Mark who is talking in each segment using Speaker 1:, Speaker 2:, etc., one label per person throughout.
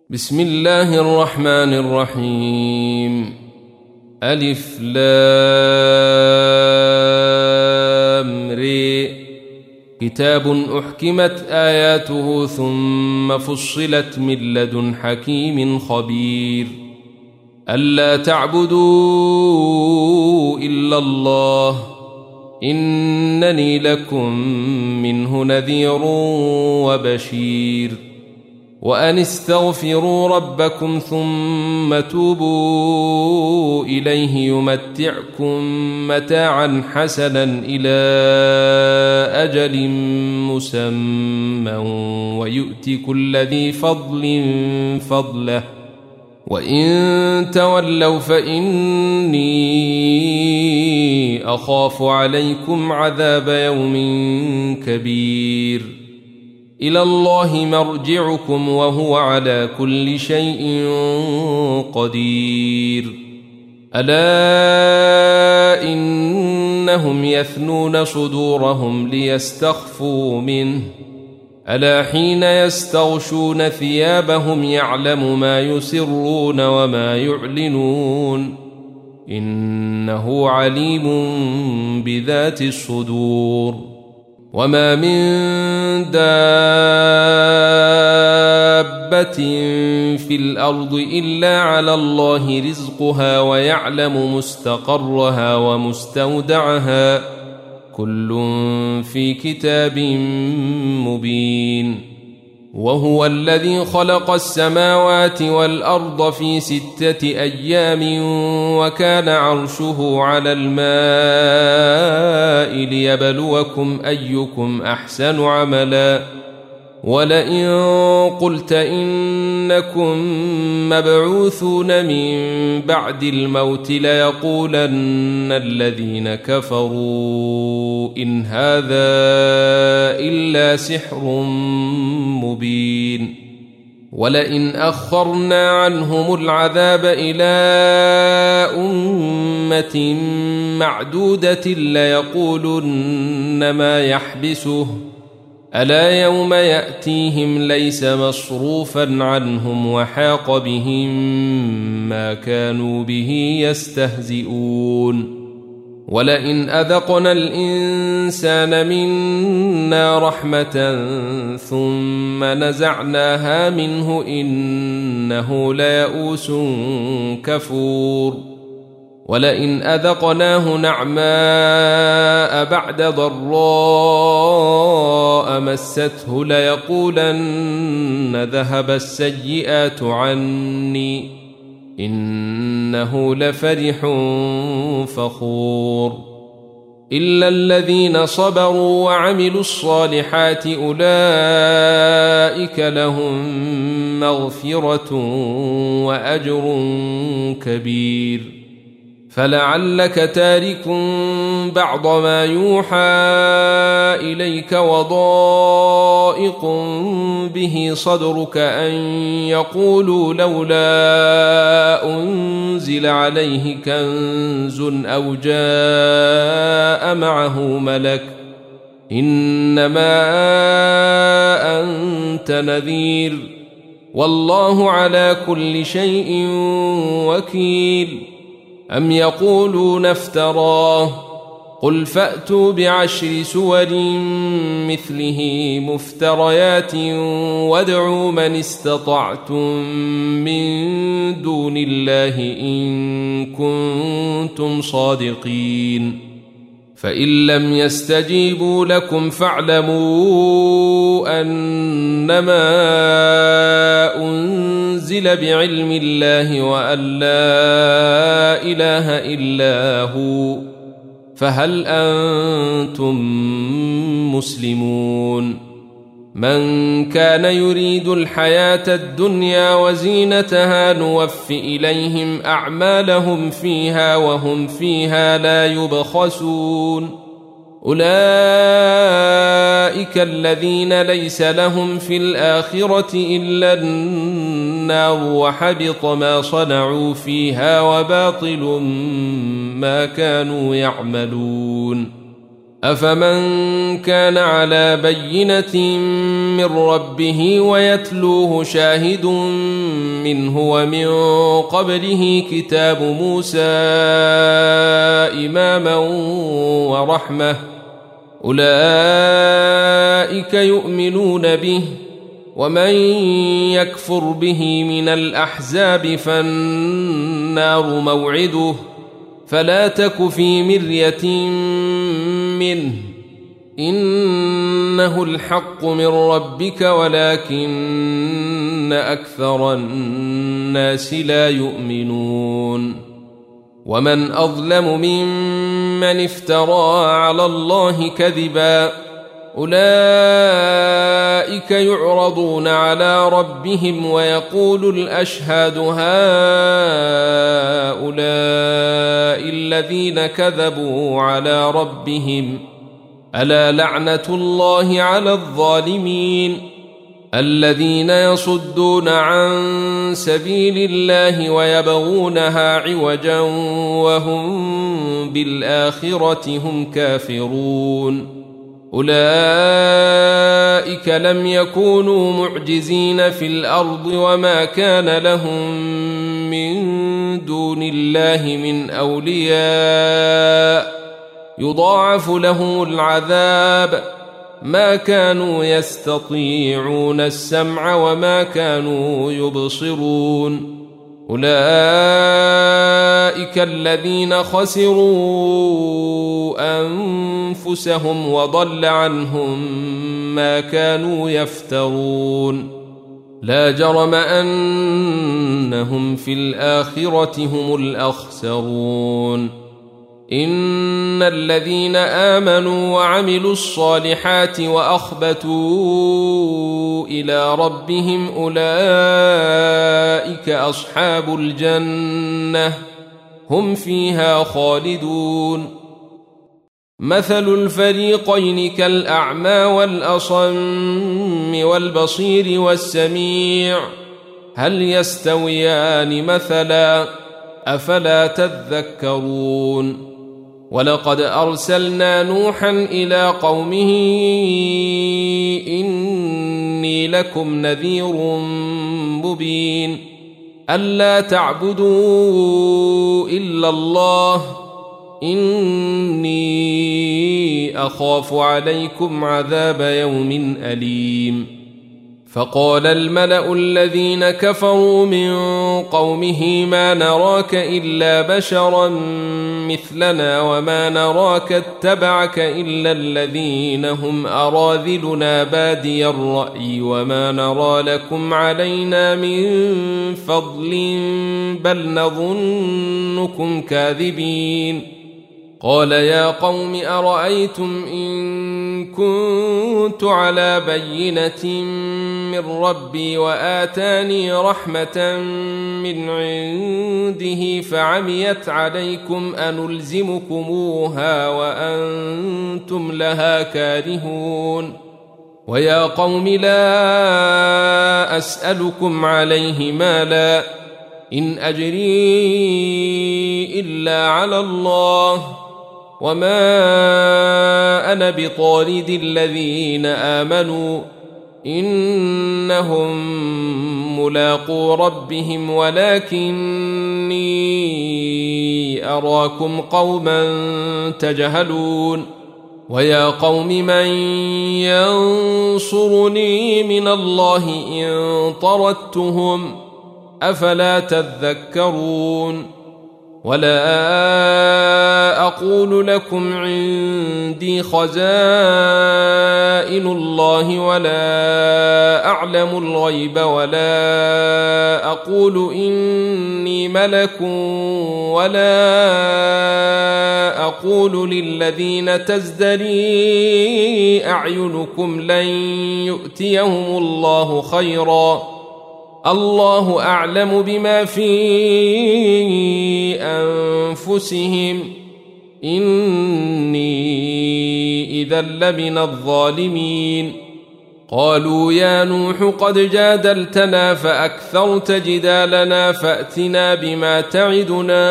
Speaker 1: بسم الله الرحمن الرحيم. ألف لام ر. كتاب أحكمت آياته ثم فصلت من لدن حكيم خبير. ألا تعبدوا إلا الله إنني لكم منه نذير وبشير. وأن استغفروا ربكم ثم توبوا إليه يمتعكم متاعا حسنا إلى أجل مسمى ويؤت كل ذي فضل فضله وإن تولوا فإني أخاف عليكم عذاب يوم كبير. إلى الله مرجعكم وهو على كل شيء قدير. ألا إنهم يثنون صدورهم ليستخفوا منه ألا حين يستغشون ثيابهم يعلم ما يسرون وما يعلنون إنه عليم بذات الصدور. وما من دابة في الأرض إلا على الله رزقها ويعلم مستقرها ومستودعها كل في كتاب مبين. وهو الذي خلق السماوات والأرض في 6 أيام وكان عرشه على الماء ليبلوكم أيكم أحسن عملا. ولئن قلت إنكم مبعوثون من بعد الموت ليقولن الذين كفروا إن هذا إلا سحر مبين. ولئن أخرنا عنهم العذاب إلى أمة معدودة ليقولن ما يحبسه ألا يوم يأتيهم ليس مصروفا عنهم وحاق بهم ما كانوا به يستهزئون. ولئن أذقنا الإنسان منا رحمة ثم نزعناها منه إنه ليئوس كفور. ولئن أذقناه نعماء بعد ضراء مسته ليقولن ذهب السيئات عني إنه لفرح فخور. إلا الذين صبروا وعملوا الصالحات أولئك لهم مغفرة وأجر كبير. فلعلك تارك بعض ما يوحى إليك وضائق به صدرك أن يقولوا لولا أنزل عليه كنز أو جاء معه ملك إنما أنت نذير والله على كل شيء وكيل. أم يقولون افتراه قل فأتوا ب10 سور مثله مفتريات وادعوا من استطعتم من دون الله إن كنتم صادقين. فإن لم يستجيبوا لكم فاعلموا أنما أنزل بعلم الله وأن لا إله إلا هو فهل أنتم مسلمون. من كان يريد الحياة الدنيا وزينتها نوف إليهم أعمالهم فيها وهم فيها لا يبخسون. أولئك الذين ليس لهم في الآخرة إلا النار وحبط ما صنعوا فيها وباطل ما كانوا يعملون. أفمن كان على بينة من ربه ويتلوه شاهد منه ومن قبله كتاب موسى إماما ورحمة أولئك يؤمنون به ومن يكفر به من الأحزاب فالنار موعده فلا تك في مرية منه إنه الحق من ربك ولكن أكثر الناس لا يؤمنون ومن أظلم ممن افترى على الله كذبا أولئك يعرضون على ربهم ويقول الأشهاد هؤلاء الذين كذبوا على ربهم ألا لعنة الله على الظالمين الذين يصدون عن سبيل الله ويبغونها عوجا وهم بالآخرة هم كافرون أولئك لم يكونوا معجزين في الأرض وما كان لهم من دون الله من أولياء يضاعف لهم العذاب ما كانوا يستطيعون السمع وما كانوا يبصرون أولئك الذين خسروا أنفسهم وضل عنهم ما كانوا يفترون لا جرم أنهم في الآخرة هم الأخسرون إن الذين آمنوا وعملوا الصالحات وأخبتوا إلى ربهم أولئك أصحاب الجنة هم فيها خالدون مثل الفريقين كالأعمى والأصم والبصير والسميع هل يستويان مثلا أفلا تذكرون ولقد أرسلنا نوحا إلى قومه إني لكم نذير مبين ألا تعبدوا إلا الله إني أخاف عليكم عذاب يوم أليم فقال الملأ الذين كفروا من قومه ما نراك إلا بشرا مثلنا وما نراك اتبعك إلا الذين هم أراذلنا بادي الرأي وما نرى لكم علينا من فضل بل نظنكم كاذبين قال يا قوم أرأيتم إن كنت على بينة من ربي وآتاني رحمة من عنده فعميت عليكم أنلزمكموها وأنتم لها كارهون ويا قوم لا أسألكم عليه مالا إن أجري إلا على الله وما أنا بطارد الذين آمنوا إنهم ملاقو ربهم ولكني أراكم قوما تجهلون ويا قوم من ينصرني من الله إن طردتهم أفلا تذكرون ولا أقول لكم عندي خزائن الله ولا أعلم الغيب ولا أقول إني ملك ولا أقول للذين تزدري أعينكم لن يؤتيهم الله خيرا الله أعلم بما في أنفسهم إني إذا لمن الظالمين قالوا يا نوح قد جادلتنا فأكثرت جدالنا فأتنا بما تعدنا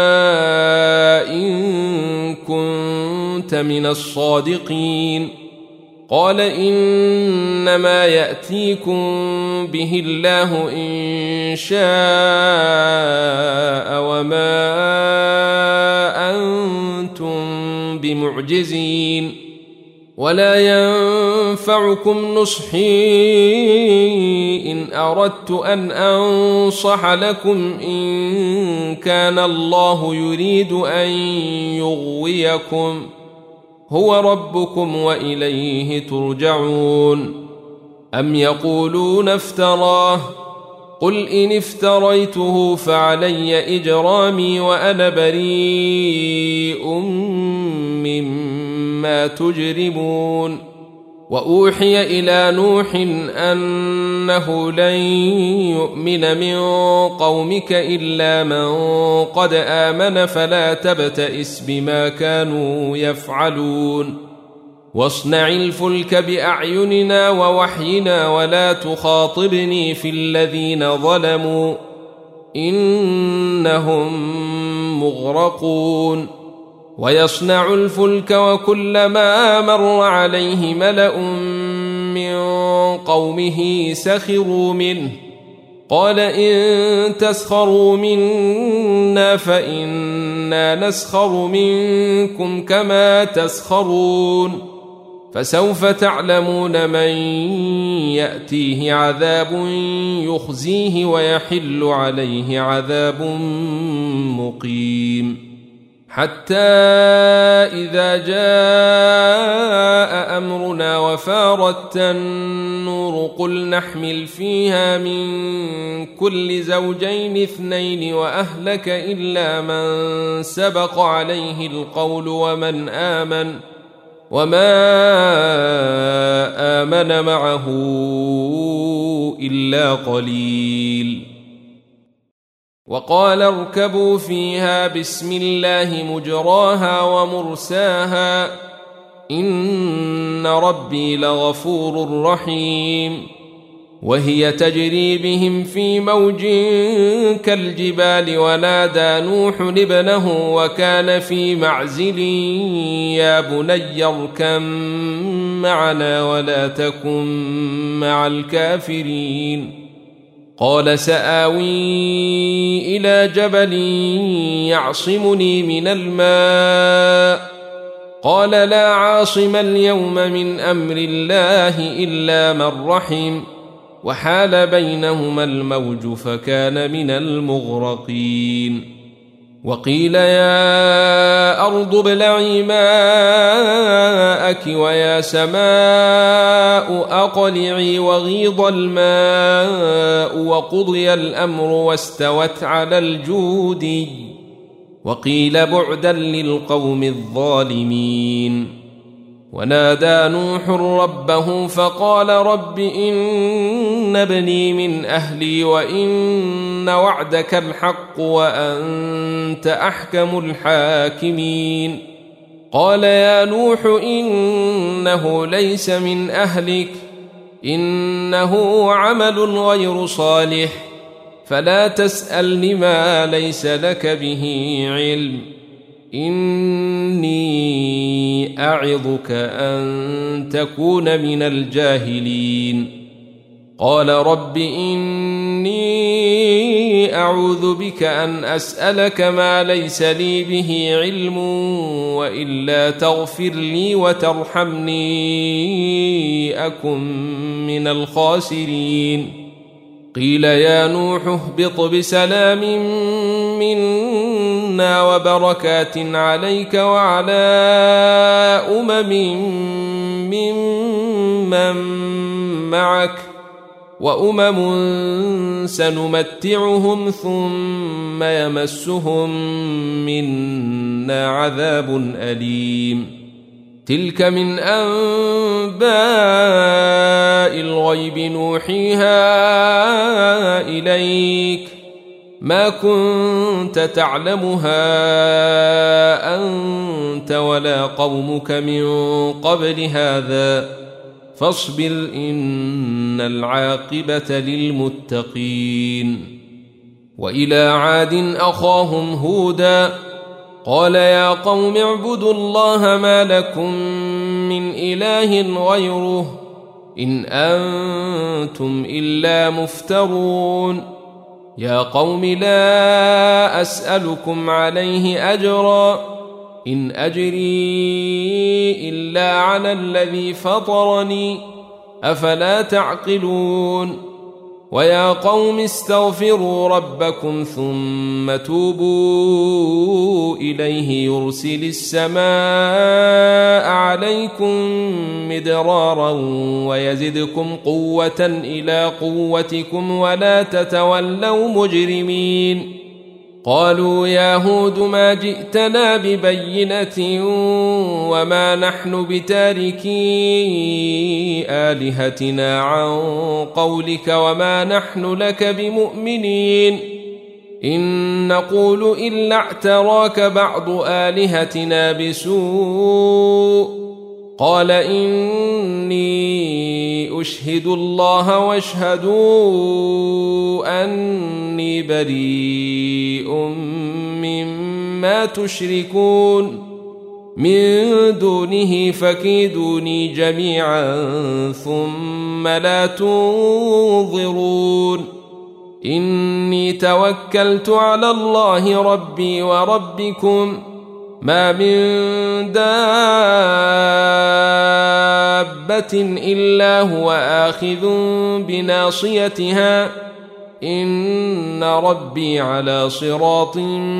Speaker 1: إن كنت من الصادقين قال إنما يأتيكم به الله إن شاء وما أنتم بمعجزين ولا ينفعكم نصحي إن أردت أن أنصح لكم إن كان الله يريد أن يغويكم هو ربكم وإليه ترجعون أم يقولون افتراه قل إن افتريته فعلي إجرامي وأنا بريء مما تجرمون وأوحي إلى نوح أنه لن يؤمن من قومك إلا من قد آمن فلا تبتئس بما كانوا يفعلون واصنع الفلك بأعيننا ووحينا ولا تخاطبني في الذين ظلموا إنهم مغرقون ويصنع الفلك وكلما مر عليه ملأ من قومه سخروا منه قال إن تسخروا منا فإنا نسخر منكم كما تسخرون فسوف تعلمون من يأتيه عذاب يخزيه ويحل عليه عذاب مقيم حتى إذا جاء أمرنا وفارت النور قل نحمل فيها من كل زوجين اثنين وأهلك إلا من سبق عليه القول وما آمن معه إلا قليل وقال اركبوا فيها بسم الله مجراها ومرساها إن ربي لغفور رحيم وهي تجري بهم في موج كالجبال ونادى نوح ابنه وكان في معزل يا بني اركب معنا ولا تكن مع الكافرين قال سآوي إلى جبل يعصمني من الماء قال لا عاصم اليوم من أمر الله إلا من رحم وحال بينهما الموج فكان من المغرقين وقيل يا أرض ابلعي ماءك ويا سماء أقلعي وغيض الماء وقضي الأمر واستوت على الجودي وقيل بعدا للقوم الظالمين ونادى نوح ربه فقال رب إن ابني من أهلي وإن وعدك الحق وأنت أحكم الحاكمين قال يا نوح إنه ليس من أهلك إنه عمل غير صالح فلا تسألني ما ليس لك به علم إني أعظك أن تكون من الجاهلين قال رب إني أعوذ بك أن أسألك ما ليس لي به علم وإلا تغفر لي وترحمني أكن من الخاسرين قيل يا نوح اهبط بسلام منا وبركات عليك وعلى ممن معك وأمم سنمتعهم ثم يمسهم منا عذاب أليم تلك من أنباء الغيب نوحيها إليك ما كنت تعلمها أنت ولا قومك من قبل هذا فاصبر إن العاقبة للمتقين. وإلى عاد أخاهم هودا قال يا قوم اعبدوا الله ما لكم من إله غيره إن أنتم إلا مفترون. يا قوم لا أسألكم عليه أجرا إن أجري إلا على الذي فطرني أفلا تعقلون. ويا قوم استغفروا ربكم ثم توبوا إليه يرسل السماء عليكم مدرارا ويزدكم قوة إلى قوتكم ولا تتولوا مجرمين. قالوا يا هود ما جئتنا ببينة وما نحن بتاركي آلهتنا عن قولك وما نحن لك بمؤمنين إن نقول إلا اعتراك بعض آلهتنا بسوء. قال إني أشهد الله واشهدوا أني بريء مما تشركون من دونه فكيدوني جميعا ثم لا تنظرون. إني توكلت على الله ربي وربكم ما من دابة إلا هو آخذ بناصيتها إن ربي على صراط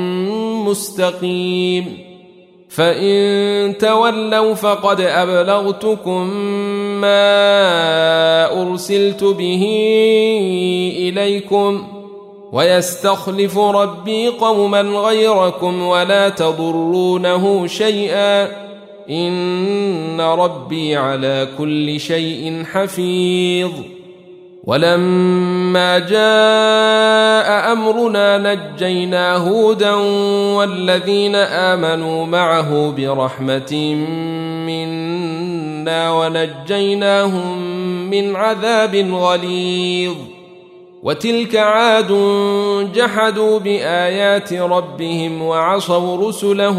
Speaker 1: مستقيم. فإن تولوا فقد أبلغتكم ما أرسلت به إليكم ويستخلف ربي قوما غيركم ولا تضرونه شيئا إن ربي على كل شيء حفيظ. ولما جاء أمرنا نجينا هودا والذين آمنوا معه برحمة منا ونجيناهم من عذاب غليظ. وتلك عاد جحدوا بآيات ربهم وعصوا رسله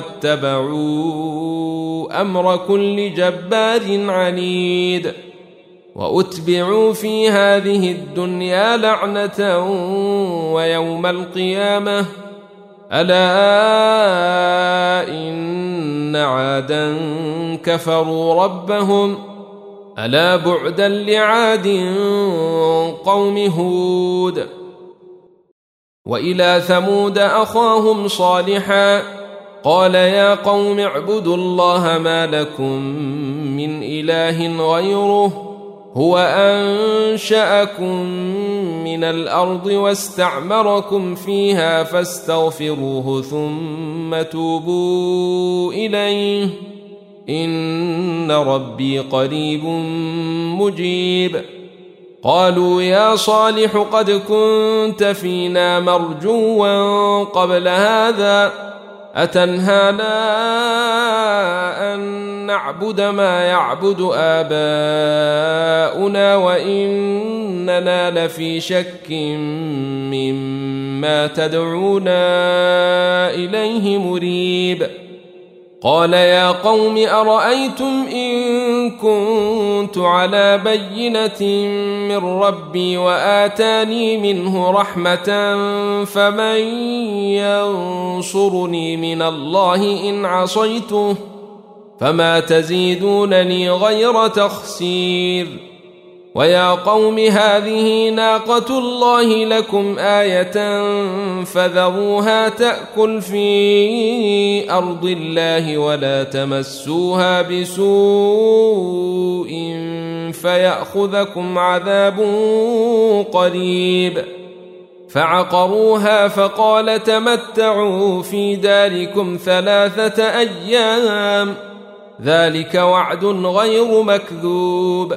Speaker 1: واتبعوا أمر كل جبار عنيد. وأتبعوا في هذه الدنيا لعنة ويوم القيامة ألا إن عادا كفروا ربهم ألا بعدا لعاد قوم هود. وإلى ثمود أخاهم صالحا قال يا قوم اعبدوا الله ما لكم من إله غيره هو أنشأكم من الأرض واستعمركم فيها فاستغفروه ثم توبوا إليه إن ربي قريب مجيب. قالوا يا صالح قد كنت فينا مرجوا قبل هذا أتنهانا أن نعبد ما يعبد آباؤنا وإننا لفي شك مما تدعونا إليه مريب. قال يا قوم أرأيتم إن كنت على بينة من ربي وآتاني منه رحمة فمن ينصرني من الله إن عصيته فما تزيدونني غير تخسير. ويا قوم هذه ناقة الله لكم آية فذروها تأكل في أرض الله ولا تمسوها بسوء فيأخذكم عذاب قريب. فعقروها فقال تمتعوا في داركم 3 أيام ذلك وعد غير مكذوب.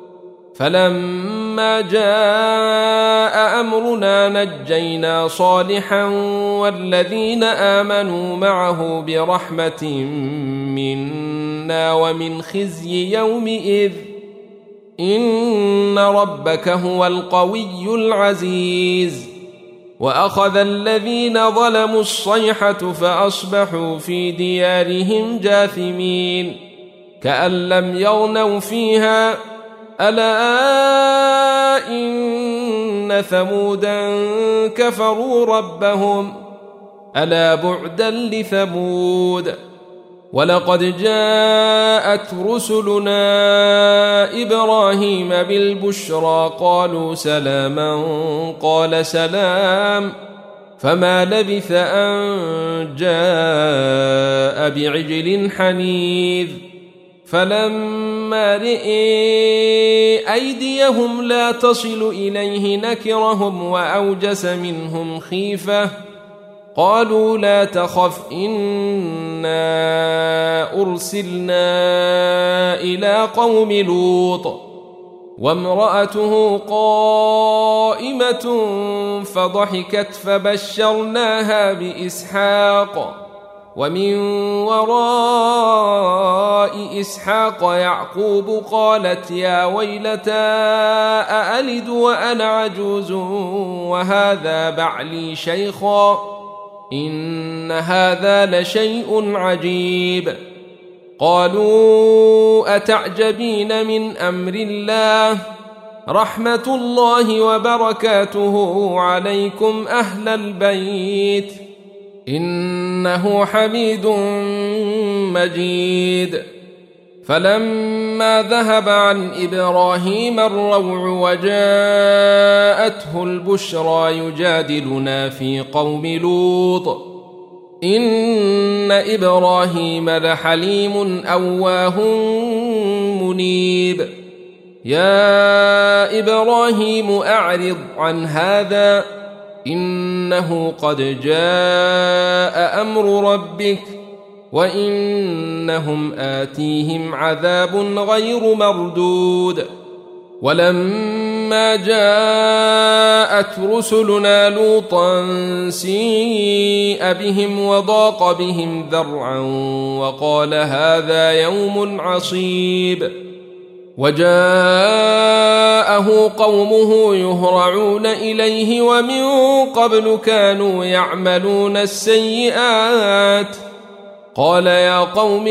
Speaker 1: فلما جاء أمرنا نجينا صالحا والذين آمنوا معه برحمة منا ومن خزي يومئذ إن ربك هو القوي العزيز. وأخذ الذين ظلموا الصيحة فأصبحوا في ديارهم جاثمين كأن لم يغنوا فيها ألا إن ثمودا كفروا ربهم ألا بعدا لثمود. ولقد جاءت رسلنا إبراهيم بالبشرى قالوا سلاما قال سلام فما لبث أن جاء بعجل حنيذ. فلما رئي أيديهم لا تصل إليه نكرهم وأوجس منهم خيفة قالوا لا تخف إنا أرسلنا إلى قوم لوط وامرأته قائمة فضحكت فبشرناها بإسحاق ومن وراء إسحاق يعقوب قالت يا ويلتى أألد وأنا عجوز وهذا بعلي شيخا إن هذا لشيء عجيب. قالوا أتعجبين من أمر الله رحمة الله وبركاته عليكم أهل البيت إنه حميد مجيد. فلما ذهب عن إبراهيم الروع وجاءته البشرى يجادلنا في قوم لوط إن إبراهيم لحليم أواه منيب. يا إبراهيم أعرض عن هذا إنه قد جاء أمر ربك وإنهم آتيهم عذاب غير مردود. ولما جاءت رسلنا لوطا سيء بهم وضاق بهم ذرعا وقال هذا يوم عصيب. وجاءه قومه يهرعون إليه ومن قبل كانوا يعملون السيئات قال يا قوم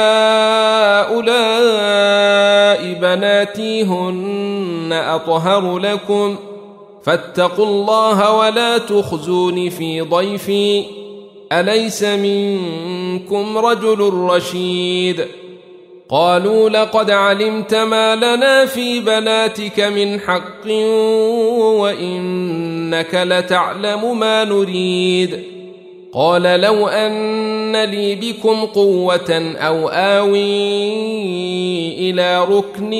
Speaker 1: هؤلاء بناتي هن أطهر لكم فاتقوا الله ولا تخزون في ضيفي أليس منكم رجل رشيد. قالوا لقد علمت ما لنا في بناتك من حق وإنك لتعلم ما نريد. قال لو أن لي بكم قوة أو آوي إلى ركن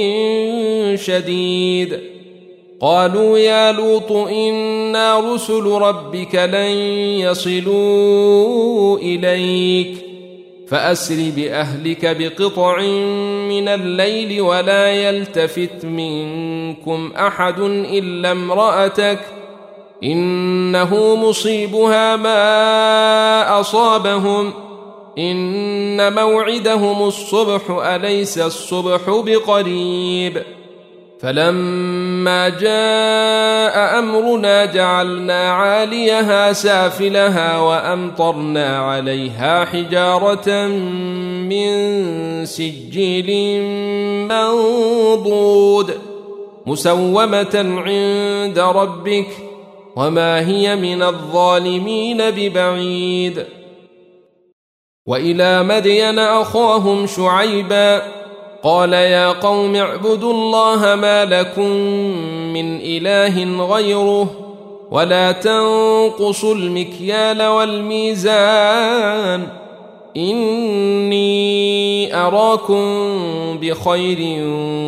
Speaker 1: شديد. قالوا يا لوط إنا رسل ربك لن يصلوا إليك فأسر بأهلك بقطع من الليل ولا يلتفت منكم أحد إلا امرأتك إنه مصيبها ما أصابهم إن موعدهم الصبح أليس الصبح بقريب. فلما جاء أمرنا جعلنا عاليها سافلها وأمطرنا عليها حجارة من سجيل منضود مسومة عند ربك وما هي من الظالمين ببعيد. وإلى مدين أخاهم شعيبا قال يا قوم اعبدوا الله ما لكم من إله غيره ولا تنقصوا المكيال والميزان إني أراكم بخير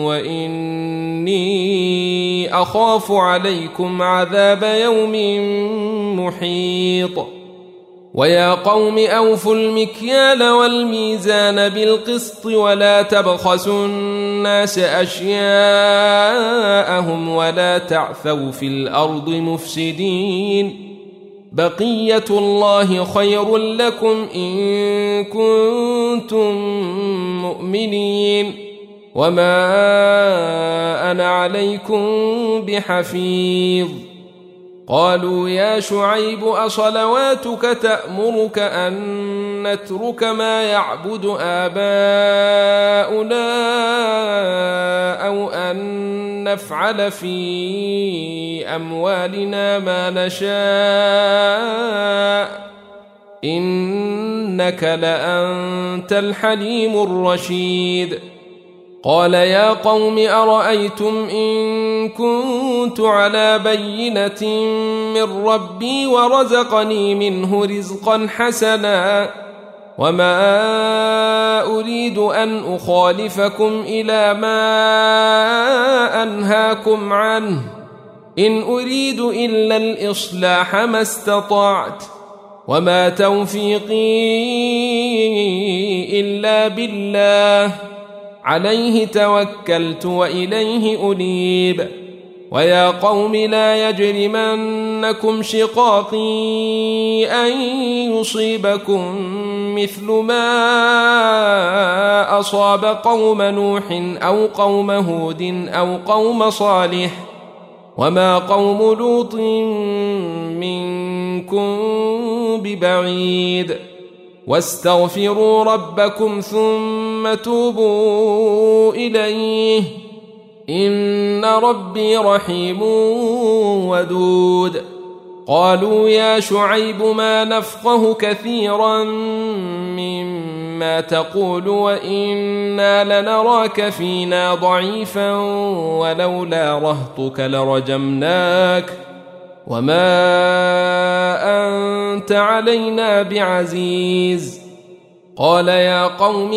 Speaker 1: وإني أخاف عليكم عذاب يوم محيط. ويا قوم أوفوا المكيال والميزان بالقسط ولا تبخسوا الناس أشياءهم ولا تعثوا في الأرض مفسدين بقية الله خير لكم إن كنتم مؤمنين وما أنا عليكم بحفيظ. قالوا يا شعيب أصلواتك تأمرك أن نترك ما يعبد آباؤنا أو أن نفعل في أموالنا ما نشاء إنك لأنت الحليم الرشيد. قال يا قوم أرأيتم إن كنت على بينة من ربي ورزقني منه رزقا حسنا وما أريد أن أخالفكم إلى ما أنهاكم عنه إن أريد إلا الإصلاح ما استطعت وما توفيقي إلا بالله عليه توكلت وإليه أنيب. ويا قوم لا يجرمنكم شقاقي أن يصيبكم مثل ما أصاب قوم نوح أو قوم هود أو قوم صالح وما قوم لوط منكم ببعيد. واستغفروا ربكم ثم توبوا إليه إن ربي رحيم ودود. قالوا يا شعيب ما نفقه كثيرا مما تقول وإنا لنراك فينا ضعيفا ولولا رهطك لرجمناك وما أنت علينا بعزيز. قال يا قوم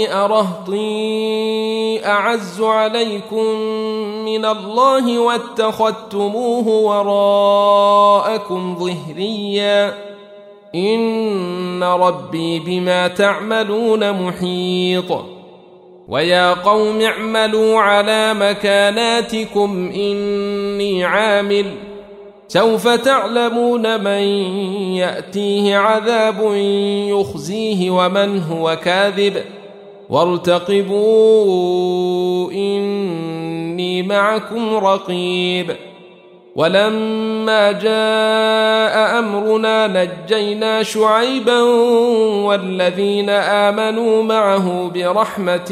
Speaker 1: أرهطي أعز عليكم من الله واتخذتموه وراءكم ظهريا إن ربي بما تعملون محيط. ويا قوم اعملوا على مكاناتكم إني عامل سوف تعلمون من يأتيه عذاب يخزيه ومن هو كاذب وارتقبوا إني معكم رقيب. ولما جاء أمرنا نجينا شعيبا والذين آمنوا معه برحمة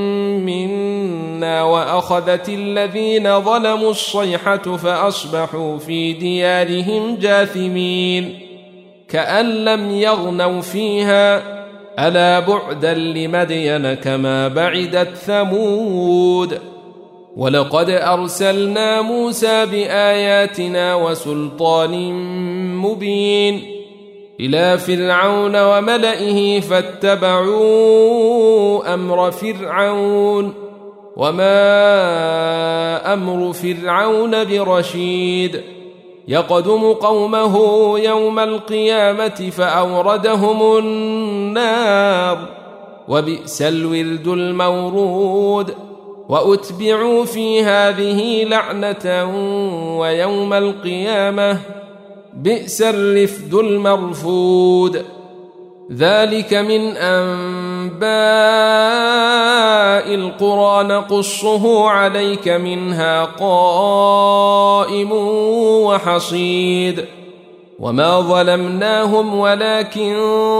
Speaker 1: منا وأخذت الذين ظلموا الصيحة فأصبحوا في ديارهم جاثمين كأن لم يغنوا فيها ألا بعدا لمدين كما بعدت ثمود. ولقد أرسلنا موسى بآياتنا وسلطان مبين إلى فرعون وملئه فاتبعوا أمر فرعون وما أمر فرعون برشيد. يقدم قومه يوم القيامة فأوردهم النار وبئس الورد المورود. وأتبعوا في هذه لعنة ويوم القيامة بئس الرفد المرفود. ذلك من أنباء القرى نقصه عليك منها قائم وحصيد. وما ظلمناهم ولكن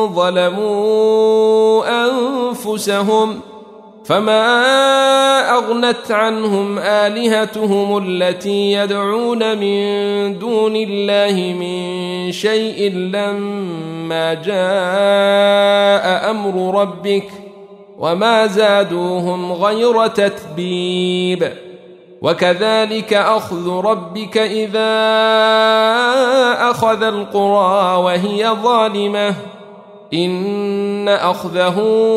Speaker 1: ظلموا أنفسهم فما أغنت عنهم آلهتهم التي يدعون من دون الله من شيء لما جاء أمر ربك وما زادوهم غير تتبيب. وكذلك أخذ ربك إذا أخذ القرى وهي ظالمة إن أخذه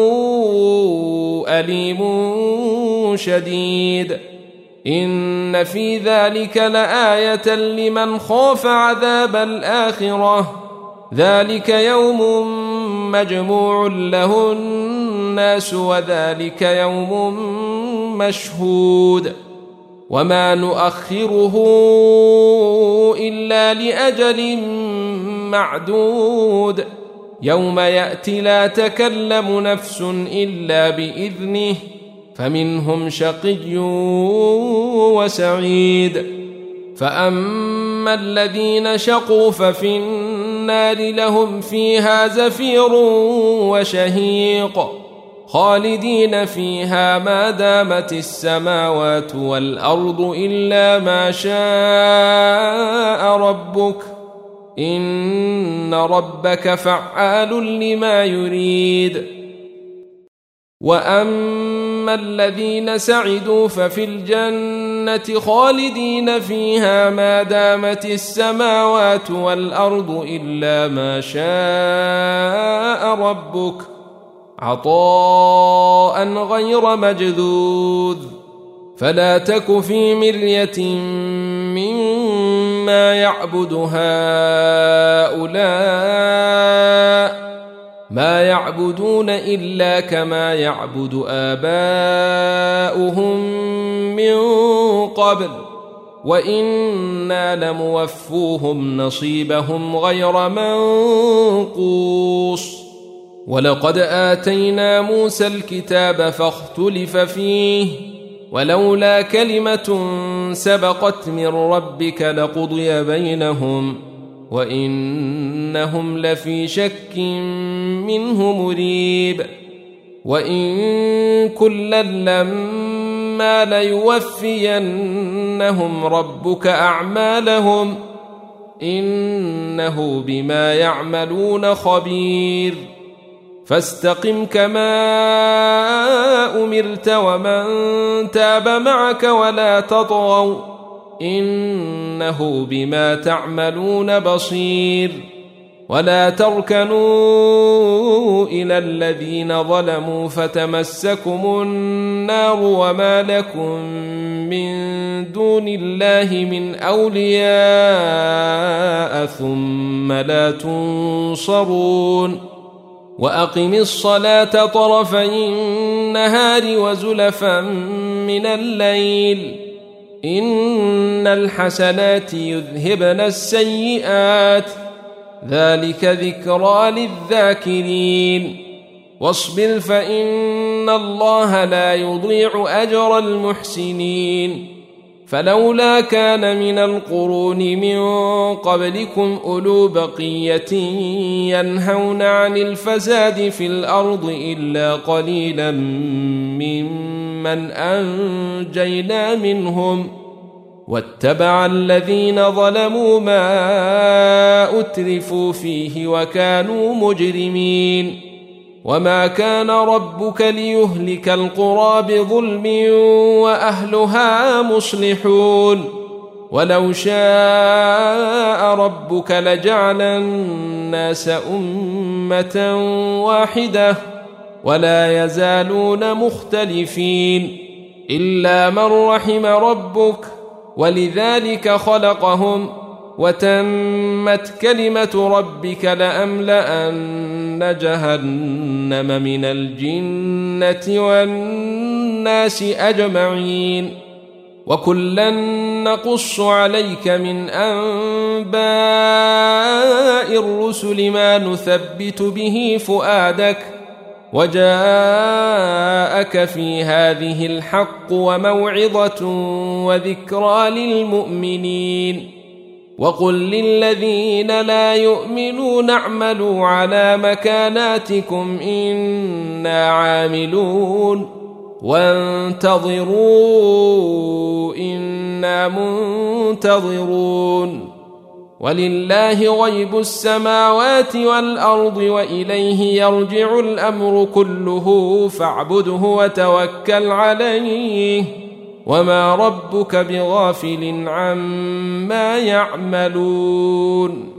Speaker 1: أليم شديد. إن في ذلك لآية لمن خاف عذاب الآخرة ذلك يوم مجموع له الناس وذلك يوم مشهود. وما نؤخره إلا لأجل معدود يوم يأتي لا تكلم نفس إلا بإذنه فمنهم شقي وسعيد. فأما الذين شقوا ففي النار لهم فيها زفير وشهيق خالدين فيها ما دامت السماوات والأرض إلا ما شاء ربك إن ربك فعال لما يريد. وأما الذين سعدوا ففي الجنة خالدين فيها ما دامت السماوات والأرض إلا ما شاء ربك عطاء غير مجذوذ. فلا تك في مرية مما يعبد هؤلاء ما يعبدون إلا كما يعبد آباؤهم من قبل وإنا لموفوهم نصيبهم غير منقوص. ولقد آتينا موسى الكتاب فاختلف فيه ولولا كلمة سبقت من ربك لقضي بينهم وإنهم لفي شك منه مريب. وإن كلا لما ليوفينهم ربك أعمالهم إنه بما يعملون خبير. فاستقم كما أمرت ومن تاب معك ولا تطغوا إنه بما تعملون بصير. ولا تركنوا إلى الذين ظلموا فتمسكم النار وما لكم من دون الله من أولياء ثم لا تنصرون. وأقم الصلاة طرفي النهار وزلفا من الليل إن الحسنات يذهبن السيئات ذلك ذكرى للذاكرين. واصبر فإن الله لا يضيع أجر المحسنين. فلولا كان من القرون من قبلكم أولو بقية ينهون عن الفساد في الأرض إلا قليلا ممن أنجينا منهم واتبع الذين ظلموا ما أترفوا فيه وكانوا مجرمين. وما كان ربك ليهلك القرى بظلم وأهلها مصلحون. ولو شاء ربك لجعل الناس أمة واحدة ولا يزالون مختلفين إلا من رحم ربك ولذلك خلقهم وتمت كلمة ربك لأملأن جهنم من الجنة والناس أجمعين. وكلا نقص عليك من أنباء الرسل ما نثبت به فؤادك وجاءك في هذه الحق وموعظة وذكرى للمؤمنين. وقل للذين لا يؤمنون اعملوا على مكاناتكم إنا عاملون وانتظروا إنا منتظرون. ولله غيب السماوات والأرض وإليه يرجع الأمر كله فاعبده وتوكل عليه وما ربك بغافل عما يعملون.